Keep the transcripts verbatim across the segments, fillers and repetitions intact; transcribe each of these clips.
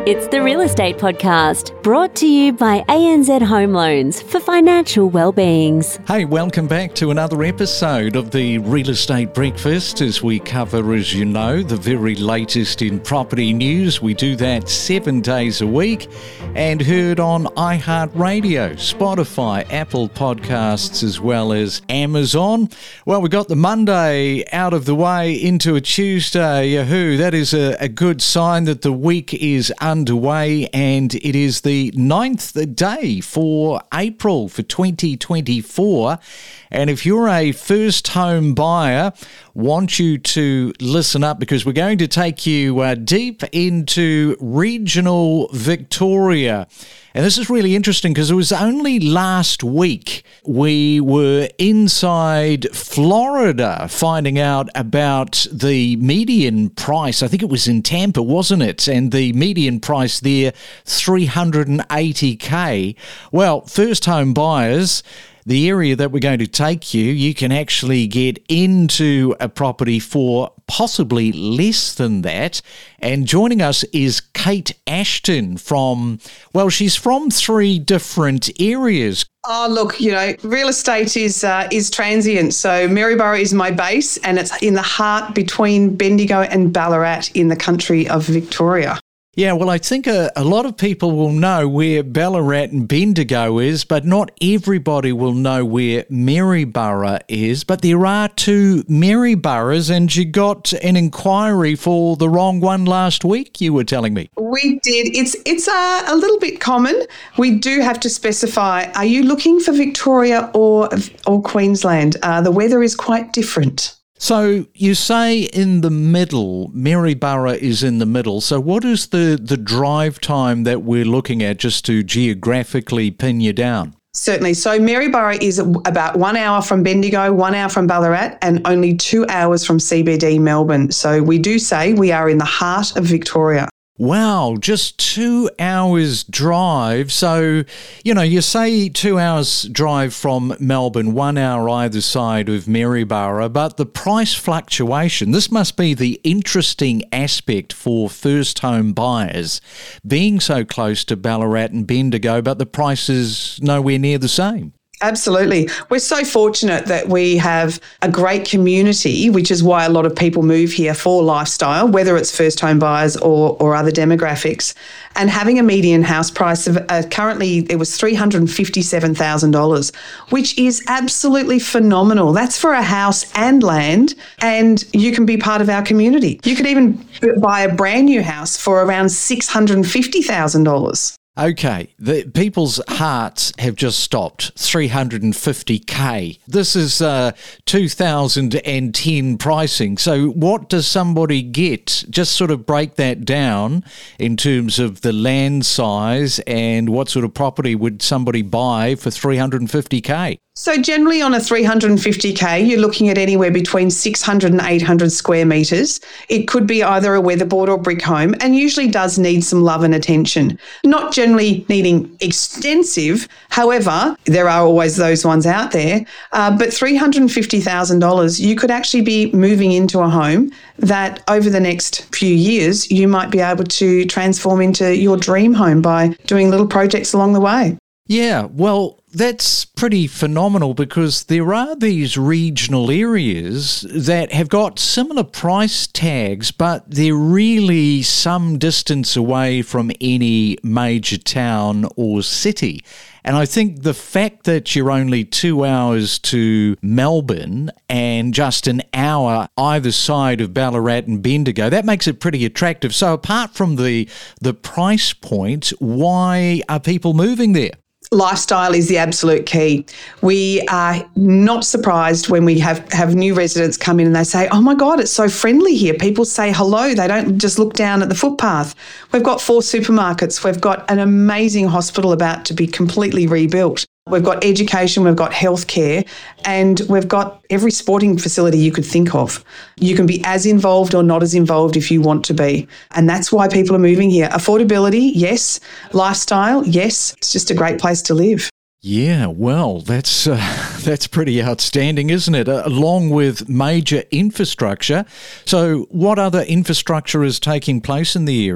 It's the Real Estate Podcast, brought to you by A N Z Home Loans for financial well-beings. Hey, welcome back to another episode of the Real Estate Breakfast, as we cover, as you know, the very latest in property news. We do that seven days a week and heard on iHeartRadio, Spotify, Apple Podcasts, as well as Amazon. Well, we got the Monday out of the way into a Tuesday. Yahoo! That is a, a good sign that the week is underway, and it is the ninth day for April for twenty twenty-four. And if you're a first home buyer, want you to listen up, because we're going to take you uh, deep into regional Victoria. And this is really interesting because it was only last week we were inside Florida finding out about the median price. I think it was in Tampa, wasn't it? And the median price there, three hundred eighty thousand. Well, first home buyers, the area that we're going to take you, you can actually get into a property for possibly less than that. And joining us is Kate Ashton from, well, she's from three different areas. Oh, look, you know, real estate is uh, is transient. So Maryborough is my base, and it's in the heart between Bendigo and Ballarat in the country of Victoria. Yeah, well, I think a, a lot of people will know where Ballarat and Bendigo is, but not everybody will know where Maryborough is. But there are two Maryboroughs, and you got an inquiry for the wrong one last week, you were telling me. We did. It's it's uh, a little bit common. We do have to specify, are you looking for Victoria or, or Queensland? Uh, the weather is quite different. So you say in the middle, Maryborough is in the middle. So what is the, the drive time that we're looking at, just to geographically pin you down? Certainly. So Maryborough is about one hour from Bendigo, one hour from Ballarat, and only two hours from C B D Melbourne. So we do say we are in the heart of Victoria. Wow, just two hours drive. So, you know, you say two hours drive from Melbourne, one hour either side of Maryborough, but the price fluctuation, this must be the interesting aspect for first home buyers, being so close to Ballarat and Bendigo, but the price is nowhere near the same. Absolutely. We're so fortunate that we have a great community, which is why a lot of people move here for lifestyle, whether it's first home buyers or, or other demographics. And having a median house price of uh, currently it was three hundred fifty-seven thousand dollars, which is absolutely phenomenal. That's for a house and land, and you can be part of our community. You could even buy a brand new house for around six hundred fifty thousand dollars. Okay, the people's hearts have just stopped. three hundred fifty thousand. This is uh, two thousand ten pricing. So what does somebody get? Just sort of break that down in terms of the land size, and what sort of property would somebody buy for three hundred fifty thousand? So generally on a three hundred fifty thousand, you're looking at anywhere between six hundred and eight hundred square metres. It could be either a weatherboard or brick home, and usually does need some love and attention. Not generally needing extensive, however, there are always those ones out there. Uh, but three hundred fifty thousand dollars, you could actually be moving into a home that over the next few years, you might be able to transform into your dream home by doing little projects along the way. Yeah, well, that's pretty phenomenal, because there are these regional areas that have got similar price tags, but they're really some distance away from any major town or city. And I think the fact that you're only two hours to Melbourne and just an hour either side of Ballarat and Bendigo, that makes it pretty attractive. So apart from the the price point, why are people moving there? Lifestyle is the absolute key. We are not surprised when we have, have new residents come in and they say, oh my God, it's so friendly here. People say hello. They don't just look down at the footpath. We've got four supermarkets. We've got an amazing hospital about to be completely rebuilt. We've got education, we've got healthcare, and we've got every sporting facility you could think of. You can be as involved or not as involved if you want to be. And that's why people are moving here. Affordability, yes. Lifestyle, yes. It's just a great place to live. Yeah, well, that's uh, that's pretty outstanding, isn't it? Uh, along with major infrastructure. So what other infrastructure is taking place in the area?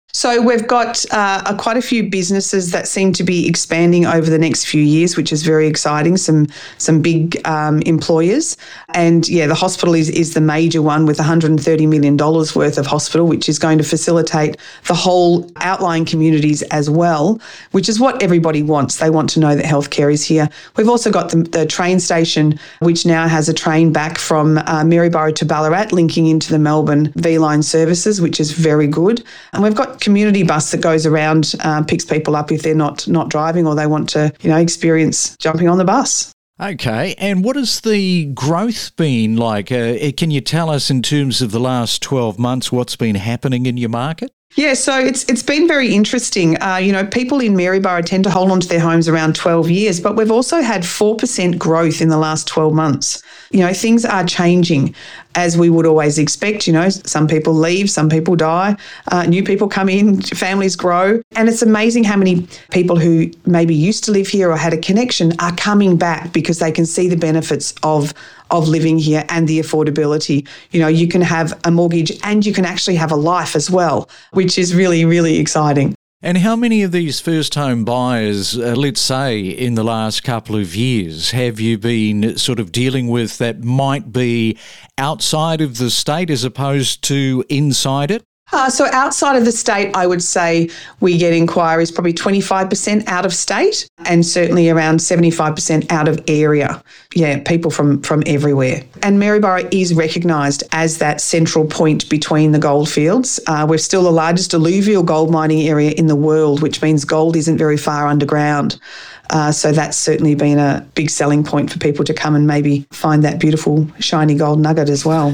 So we've got uh, a, quite a few businesses that seem to be expanding over the next few years, which is very exciting. Some some big um, employers, and yeah, the hospital is is the major one with one hundred thirty million dollars worth of hospital, which is going to facilitate the whole outlying communities as well, which is what everybody wants. They want to know that healthcare is here. We've also got the, the train station, which now has a train back from uh, Maryborough to Ballarat, linking into the Melbourne V-Line services, which is very good. And we've got community bus that goes around, uh, picks people up if they're not not driving or they want to, you know, experience jumping on the bus. Okay, and what has the growth been like? Uh, can you tell us in terms of the last twelve months what's been happening in your market? Yeah, so it's it's been very interesting. Uh, you know, people in Maryborough tend to hold on to their homes around twelve years, but we've also had four percent growth in the last twelve months. You know, things are changing as we would always expect. You know, some people leave, some people die, uh, new people come in, families grow. And it's amazing how many people who maybe used to live here or had a connection are coming back because they can see the benefits of of living here and the affordability. You know, you can have a mortgage and you can actually have a life as well, which is really, really exciting. And how many of these first home buyers, uh, let's say in the last couple of years, have you been sort of dealing with that might be outside of the state as opposed to inside it? Uh, so outside of the state, I would say we get inquiries probably twenty-five percent out of state and certainly around seventy-five percent out of area. Yeah, people from, from everywhere. And Maryborough is recognised as that central point between the goldfields. Uh, we're still the largest alluvial gold mining area in the world, which means gold isn't very far underground. Uh, so that's certainly been a big selling point for people to come and maybe find that beautiful shiny gold nugget as well.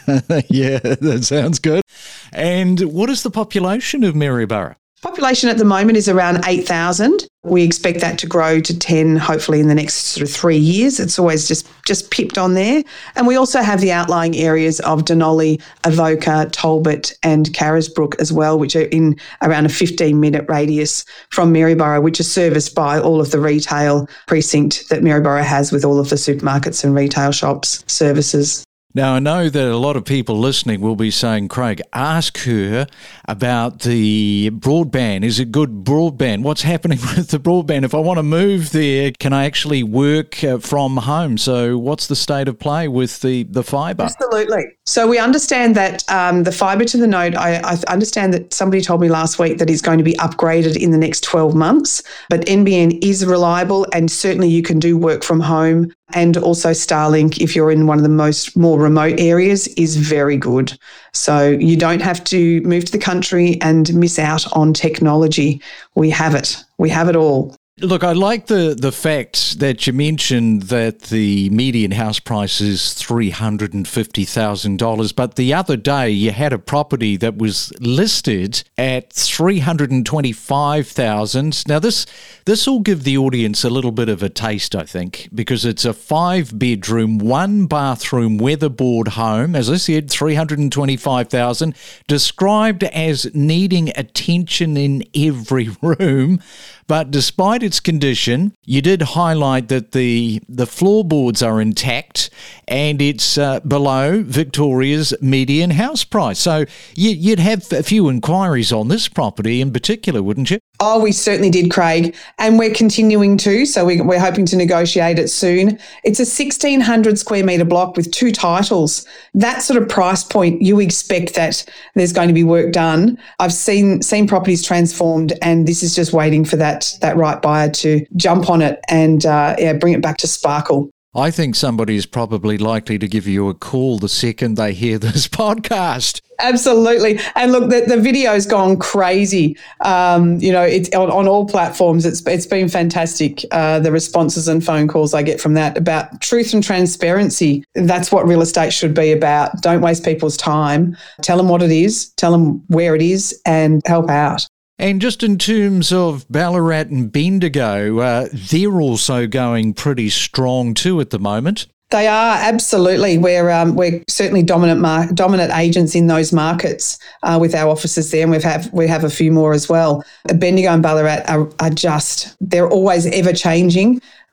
Yeah, that sounds good. And what is the population of Maryborough? Population at the moment is around eight thousand. We expect that to grow to ten, hopefully in the next sort of three years. It's always just, just pipped on there. And we also have the outlying areas of Denali, Avoca, Talbot and Carisbrook as well, which are in around a fifteen minute radius from Maryborough, which is serviced by all of the retail precinct that Maryborough has with all of the supermarkets and retail shops, services. Now, I know that a lot of people listening will be saying, Craig, ask her about the broadband. Is it good broadband? What's happening with the broadband? If I want to move there, can I actually work uh, from home? So what's the state of play with the, the fibre? Absolutely. So we understand that um, the fibre to the node, I, I understand that somebody told me last week that is going to be upgraded in the next twelve months, but N B N is reliable and certainly you can do work from home. And also Starlink, if you're in one of the most more remote areas, is very good. So you don't have to move to the country and miss out on technology. We have it. We have it all. Look, I like the, the fact that you mentioned that the median house price is three hundred fifty thousand dollars, but the other day you had a property that was listed at three hundred twenty-five thousand dollars. Now, this this will give the audience a little bit of a taste, I think, because it's a five-bedroom, one-bathroom weatherboard home, as I said, three hundred twenty-five thousand dollars, described as needing attention in every room. But despite its condition, you did highlight that the the floorboards are intact and it's uh, below Victoria's median house price. So you, you'd have a few inquiries on this property in particular, wouldn't you? Oh, we certainly did, Craig. And we're continuing to, so we, we're hoping to negotiate it soon. It's a sixteen hundred square metre block with two titles. That sort of price point, you expect that there's going to be work done. I've seen seen properties transformed and this is just waiting for that that right buyer to jump on it and uh, yeah, bring it back to sparkle. I think somebody is probably likely to give you a call the second they hear this podcast. Absolutely. And look, the, the video's gone crazy. Um, you know, it's on, on all platforms. It's It's been fantastic. Uh, the responses and phone calls I get from that about truth and transparency. That's what real estate should be about. Don't waste people's time. Tell them what it is, tell them where it is and help out. And just in terms of Ballarat and Bendigo, uh, they're also going pretty strong too at the moment. They are, absolutely. We're um, we're certainly dominant mar- dominant agents in those markets uh, with our offices there, and we've have we have a few more as well. Bendigo and Ballarat are, are just they're always ever changing.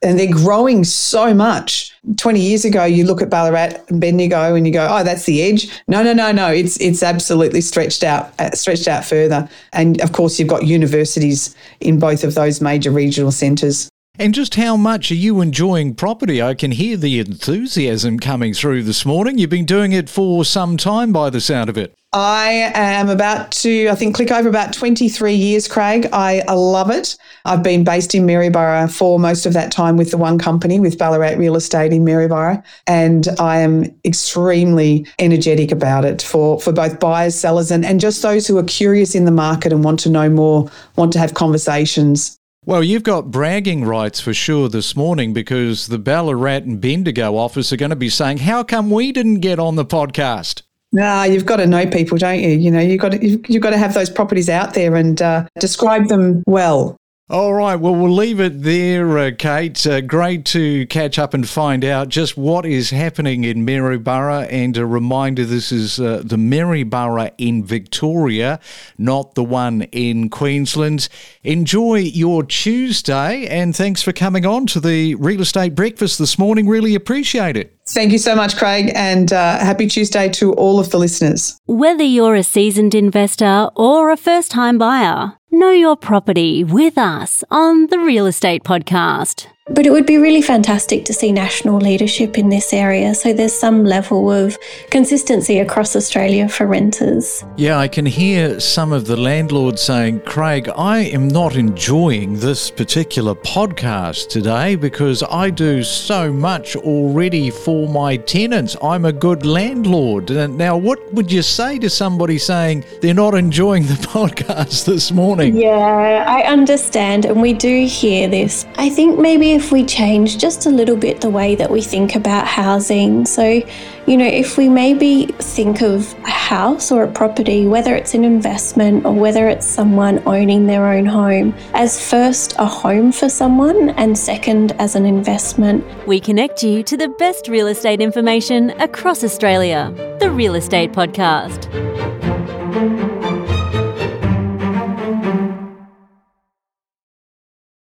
and they're growing so much. twenty years ago, you look at Ballarat and Bendigo and you go, oh, that's the edge. No, no, no, no. It's it's absolutely stretched out, uh, stretched out further. And of course, you've got universities in both of those major regional centres. And just how much are you enjoying property? I can hear the enthusiasm coming through this morning. You've been doing it for some time by the sound of it. I am about to, I think, click over about twenty-three years, Craig. I, I love it. I've been based in Maryborough for most of that time with the one company, with Ballarat Real Estate in Maryborough. And I am extremely energetic about it for, for both buyers, sellers, and, and just those who are curious in the market and want to know more, want to have conversations. Well, you've got bragging rights for sure this morning, because the Ballarat and Bendigo office are going to be saying, how come we didn't get on the podcast? Nah, you've got to know people, don't you? You know, you've got to, you've, you've got to have those properties out there and uh, describe them well. All right, well, we'll leave it there, uh, Kate. Uh, great to catch up and find out just what is happening in Maryborough. And a reminder, this is uh, the Maryborough in Victoria, not the one in Queensland. Enjoy your Tuesday, and thanks for coming on to the Real Estate Breakfast this morning. Really appreciate it. Thank you so much, Craig, and uh, happy Tuesday to all of the listeners. Whether you're a seasoned investor or a first-time buyer, know your property with us on the Real Estate Podcast. But it would be really fantastic to see national leadership in this area, so there's some level of consistency across Australia for renters. Yeah, I can hear some of the landlords saying, Craig, I am not enjoying this particular podcast today because I do so much already for my tenants. I'm a good landlord. Now, what would you say to somebody saying they're not enjoying the podcast this morning? Yeah, I understand, and we do hear this. I think maybe if we change just a little bit the way that we think about housing. So, you know, if we maybe think of a house or a property, whether it's an investment or whether it's someone owning their own home, as first a home for someone and second as an investment. We connect you to the best real estate information across Australia. The Real Estate Podcast.